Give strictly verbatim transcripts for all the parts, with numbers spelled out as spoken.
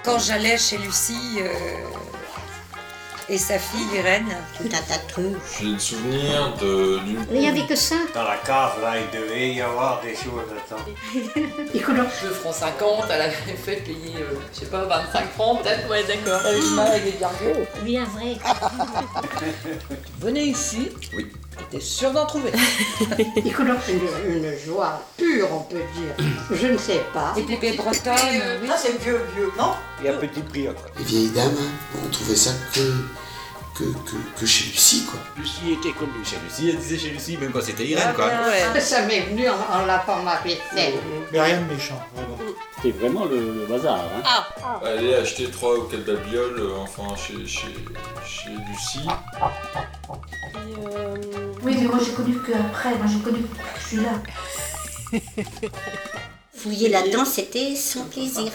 quand j'allais chez Lucie euh, et sa fille Irène. Tout un tas de trucs. J'ai le souvenir de... Il n'y avait que ça. Dans la cave, là, il devait y avoir des choses là-dedans. deux francs cinquante, elle avait fait payer, euh, je sais pas, vingt-cinq francs peut-être. Ouais, d'accord. Elle avait du mal avec les virgules. Bien vrai. Venez ici. Oui. T'es sûr d'en trouver. une, une joie pure, on peut dire. Je ne sais pas. Des bébés bretonnes, oui. Ça, c'est vieux, vieux, non? Il y a un petit prix après. Les vieilles dames, on trouvait ça que, que, que, que chez Lucie, quoi. Lucie était connue chez Lucie, elle disait chez Lucie, même quand c'était Irène, quoi. Ouais. Ça m'est venu en, en lavant ma vaisselle. Mais rien de méchant, vraiment. C'était vraiment le, le bazar, hein. Ah. Aller acheter trois ou quatre babioles, euh, enfin, chez, chez, chez Lucie. Et euh... Oui, mais moi j'ai connu qu'après, moi j'ai connu que je suis là. Fouiller là-dedans, c'était son plaisir.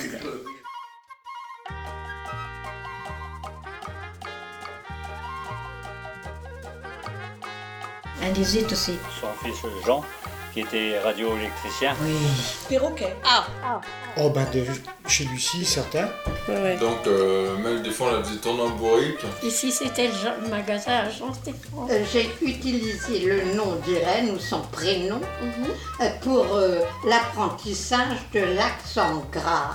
Un des zut aussi. Son fils Jean, qui était radioélectricien. Oui. Perroquet. Ah. Oh ben de chez Lucie, certains. Ouais, ouais. Donc, euh, Mel, des fois, on la faisait tourner en bourrique. Ici c'était le Jean- magasin à Jean-Stéphane. Euh, J'ai utilisé le nom d'Irène ou son prénom Mm-hmm. euh, pour euh, l'apprentissage de l'accent gras.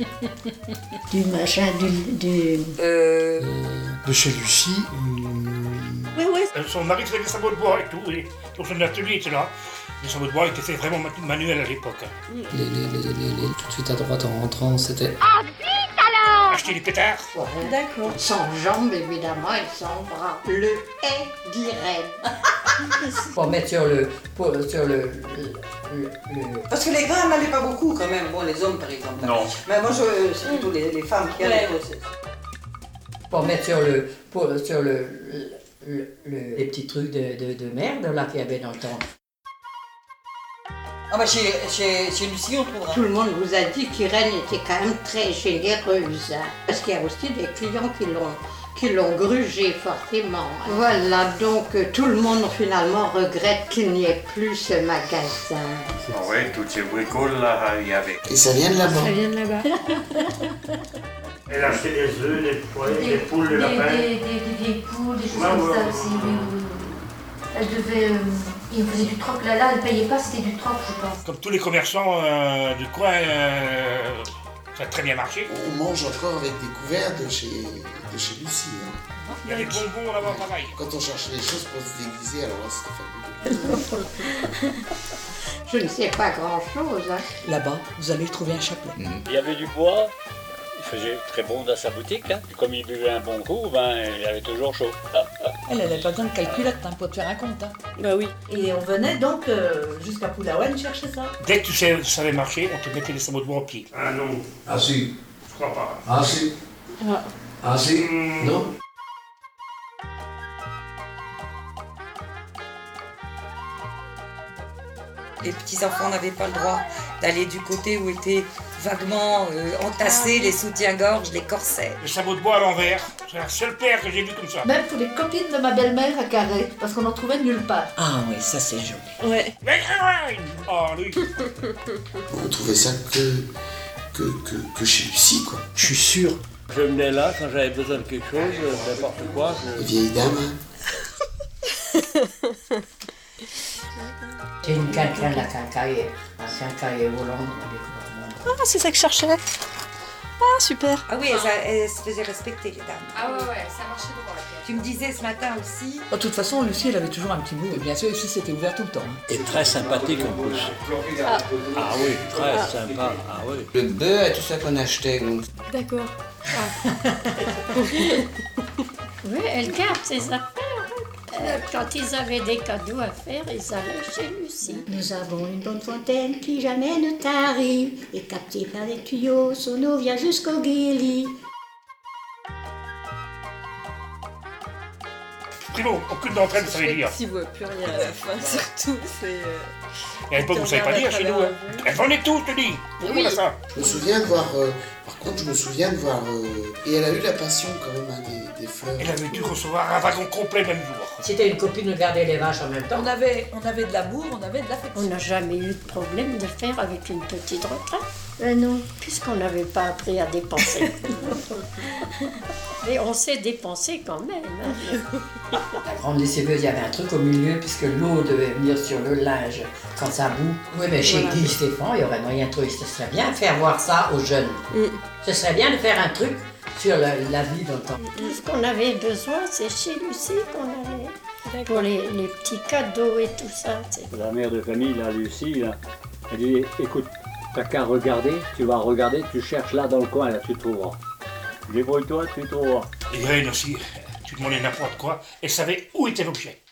Du machin, du... du... Euh... De chez Lucie. hum, Ouais, ouais. Son mari faisait des sabots de bois et tout, et pour son atelier était là. Les sabots de bois étaient faits vraiment manuels à l'époque. Les, les, les, les, les, tout de suite à droite en rentrant, c'était... Ah, vite alors! Acheter des pétards. Voilà. D'accord. Sans jambes, évidemment, et sans bras. Le est d'Irène. Pour mettre sur le... Pour, sur le, le, le, le... Parce que les gars n'allaient pas beaucoup quand même. Bon, les hommes par exemple. Non. Mais moi, je, c'est plutôt les, les femmes qui allaient. Ouais. Pour mettre sur le... Pour, sur le, le, le, le- les petits trucs de, de, de merde là qu'il y avait dans le temps. Ah bah chez, chez, chez Lucie, on trouvera. Tout le monde vous a dit qu'Irène était quand même très généreuse. Hein, parce qu'il y a aussi des clients qui l'ont qui l'ont grugé fortement. Voilà, donc euh, tout le monde finalement regrette qu'il n'y ait plus ce magasin. Ah ouais, toutes ces bricoles là, il y avait. Et ça vient de là-bas. Ça vient de là-bas. Elle achetait des œufs, des poulets, des poules, des Des, lapins. des, des, des vieilles poules, des choses Ouais, comme ouais, ça ouais, aussi. ouais. oui, oui, oui. Elle devait... Euh, il faisait du troc là, là, elle payait pas, c'était du troc, je pense. Comme tous les commerçants euh, du coin, euh, ça a très bien marché. On mange encore avec des couverts de chez, de chez Lucie. Hein. Il y a des bonbons là-bas pareil. Quand on cherchait des choses pour se déguiser, alors là, c'était fabuleux. Je ne sais pas grand-chose. Hein. Là-bas, vous allez trouver un chapelet. Il y avait du bois, il faisait très bon dans sa boutique, hein. Et comme il buvait un bon coup, ben, il avait toujours chaud. Elle, elle avait pas besoin de calculette hein, pour te faire un compte. Hein. Bah oui. Et on venait donc euh, jusqu'à Poulaouane chercher ça. Dès que tu sais, savais marcher, on te mettait les sabots de bois au pied. Ah non, Ah si. Je crois pas. Ah si. Ah. Ah si. Non. Les petits-enfants n'avaient pas le droit d'aller du côté où étaient vaguement euh, entassés les soutiens-gorge, les corsets. Les sabots de bois à l'envers, c'est la seule paire que j'ai vue comme ça. Même pour les copines de ma belle-mère à Carré, parce qu'on n'en trouvait nulle part. Ah oui, ça c'est joli. Ouais. Mais, ouais, oh, lui. On trouvait ça que, que, que, que chez Lucie, quoi. je suis sûr. Je venais là quand j'avais besoin de quelque chose, n'importe quoi. Les vieilles dames. J'ai une quelqu'un la quincaille, un quincaille volant. Ah, c'est ça que je cherchais. Ah, super. Ah oui, elles, a- elles se faisaient respecter, les dames. Ah ouais, ouais, ça marchait droit. Tu me disais ce matin aussi... De toute façon, Lucie, elle avait toujours un petit bout. Et bien sûr, ici, c'était ouvert tout le temps. hein. Et très sympathique en plus. Ah. Ah oui, très sympa. Ah oui. Le beurre et tout ça qu'on achetait. donc. D'accord. Oui, elle garde ses affaires. Euh, quand ils avaient des cadeaux à faire, ils allaient chez Lucie. Nous avons une bonne fontaine qui jamais ne tarit, et captée par les tuyaux, son eau vient jusqu'au guélis. Primo, aucune d'entre elles ne savait lire. Tu vois plus rien à la fin, surtout, c'est... euh, Et à l'époque, vous ne savez pas lire chez nous. Hein. Elles venaient tous, je te dis. Oui. Ça. Je me souviens de voir... euh, par contre, je me souviens de voir... euh, et elle a eu la passion, quand même, hein, des, des fleurs. Elle avait dû recevoir un wagon complet le même jour. C'était une copine de garder les vaches en même temps. On avait, on avait de l'amour, on avait de l'affection. On n'a jamais eu de problème de faire avec une petite retraite. Ben non. Puisqu'on n'avait pas appris à dépenser. Mais on sait dépenser quand même. Hein. La grande lessiveuse, il y avait un truc au milieu, puisque l'eau devait venir sur le linge quand ça bout. Oui, mais chez Voilà. Guy Stéphane, il y aurait moyen de trouver. Ce serait bien de faire voir ça aux jeunes. Mm. Ce serait bien de faire un truc sur la, la vie dans le temps. Tout ce qu'on avait besoin, c'est chez Lucie qu'on allait. Pour les, les petits cadeaux et tout ça. c'est- La mère de famille, là, Lucie, là, elle dit écoute, t'as qu'à regarder, tu vas regarder, tu cherches là dans le coin, là, tu trouveras. Débrouille-toi, tu trouveras. Irène aussi, tu demandais n'importe quoi, elle savait où était l'objet.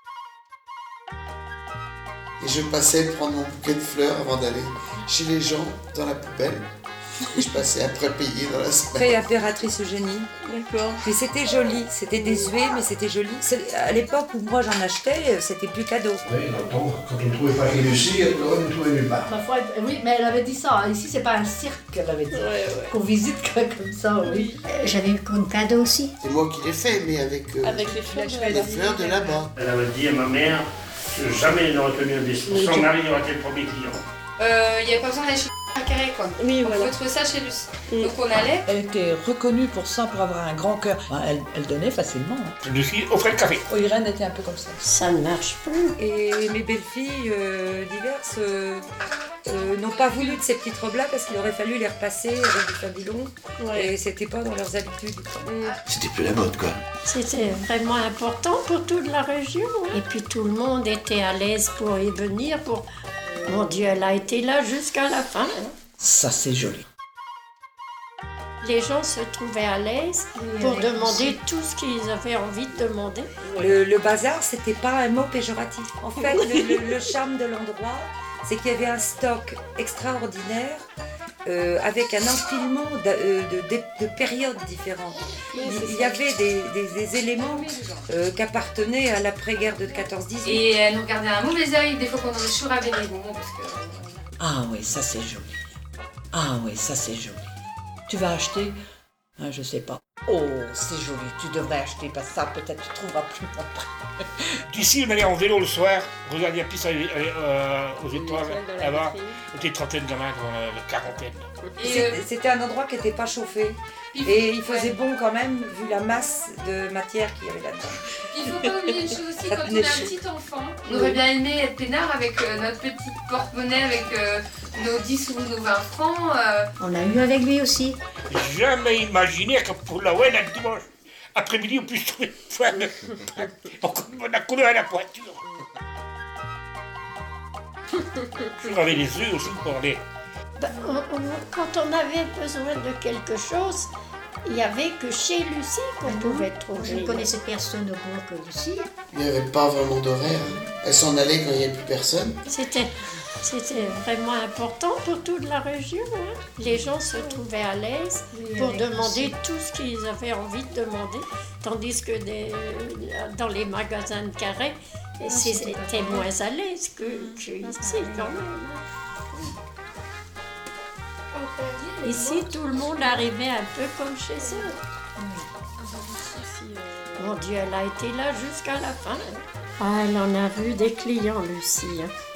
Et je passais prendre mon bouquet de fleurs avant d'aller chez les gens dans la poubelle. Et je passais après payer dans la semaine. Après, impératrice Eugénie. D'accord. Mais c'était joli, c'était désuet, mais c'était joli. C'est- À l'époque où moi j'en achetais, c'était plus cadeau. Oui, donc, quand on ne trouvait pas chez Lucie, on ne trouvait nulle part. Ma foi, oui, mais elle avait dit ça. Ici, c'est pas un cirque qu'elle avait dit. Qu'on visite comme ça, oui. Euh, J'avais eu comme cadeau aussi. C'est moi qui l'ai fait, mais avec, euh, Avec les fleurs de les fleurs de là-bas. Elle avait dit à ma mère que jamais elle n'aurait tenu un discours. Son mari aurait été le premier client. Il euh, n'y avait pas besoin d'aller chez à Carré, quoi. Oui, On voilà. pouvait trouver ça chez Lucie. Donc on allait. Elle était reconnue pour ça, pour avoir un grand cœur. Enfin, elle, elle donnait facilement. Hein. Lucie offrait le café. Oh, Irène était un peu comme ça. Ça ne marche plus. Et mes belles-filles euh, diverses euh, euh, n'ont pas voulu de ces petites robes-là parce qu'il aurait fallu les repasser avec du fabulon. Et c'était pas dans leurs habitudes. C'était plus la mode, quoi. C'était vraiment important pour toute la région. Et puis tout le monde était à l'aise pour y venir. Pour... Mon Dieu, elle a été là jusqu'à la fin. Ça, c'est joli. Les gens se trouvaient à l'aise pour demander tout ce qu'ils avaient envie de demander. Le, le bazar, c'était pas un mot péjoratif. En fait, le, le- le charme de l'endroit, c'est qu'il y avait un stock extraordinaire euh, avec un empilement de, euh, de- de- de périodes différentes. Il, il y avait des, des- des éléments euh, qui appartenaient à l'après-guerre de quatorze dix-huit. Et elle nous regardait un mauvais œil des fois qu'on en est avec des bonbons parce que. Ah oui, ça c'est joli. Ah oui, ça c'est joli. Tu vas acheter, hein, je sais pas. Oh, c'est joli, tu devrais acheter parce que ça peut-être tu trouveras plus après. D'ici, on allait en vélo le soir, regarder la piste euh, aux étoiles, là-bas. On était une trentaine de gamins, on avait une quarantaine. C'était- C'était un endroit qui n'était pas chauffé. Et il faisait bon quand même, vu la masse de matière qu'il y avait là-dedans. Il faut pas oublier une chose aussi, Ça quand on tenait est un chaud. petit enfant, on aurait bien aimé être peinard avec euh, notre petite porte-monnaie, avec euh, nos dix ou nos vingt francs. euh. On a eu avec lui aussi. Jamais imaginé que pour la Wen, un dimanche après-midi, on puisse trouver une femme. On a coulé à la voiture. On avait les yeux aussi pour aller. Ben, on- on- quand on avait besoin de quelque chose, il n'y avait que chez Lucie qu'on pouvait trouver. Je ne connaissais personne au bourg que Lucie. Il n'y avait pas vraiment d'horaire. Elle s'en allait quand il n'y avait plus personne. C'était, c'était vraiment important pour toute la région. Hein. Les gens se trouvaient à l'aise pour avec demander Lucie. tout ce qu'ils avaient envie de demander, tandis que des- dans les magasins de Carré, c'était c'était moins à l'aise que, que ici quand même. Ici, tout le monde arrivait un peu comme chez eux. Mon Dieu, elle a été là jusqu'à la fin. Ah, elle en a vu des clients, Lucie. hein.